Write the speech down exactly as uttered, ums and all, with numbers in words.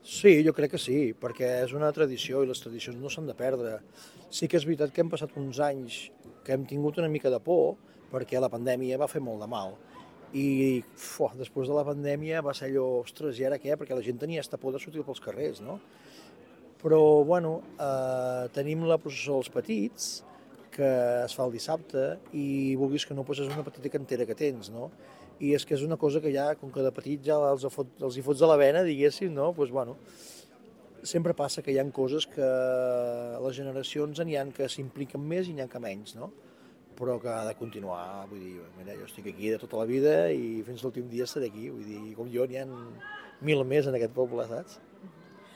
Sí, jo crec que sí, perquè és una tradició i les tradicions no s'han de perdre. Sí que és veritat que hem passat uns anys que hem tingut una mica de por perquè la pandèmia va fer molt de mal. I fuà, després de la pandèmia va ser allò, ostres, i ara què? Perquè la gent tenia esta por de sortir pels carrers, no? Però, bueno, eh, tenim la processó dels petits, que es fa el dissabte, i vulguis que no, doncs és una petita cantera que tens, no? I és que és una cosa que ja, com que de petit ja els, fot, els hi fots a la vena, diguéssim, no? Doncs, bueno, sempre passa que hi ha coses que les generacions n'hi ha que s'impliquen més i n'hi ha que menys, no? Però que ha de continuar, vull dir, mira, jo estic aquí de tota la vida i fins l'últim dia estaré aquí, vull dir, com jo n'hi ha mil més en aquest poble, saps?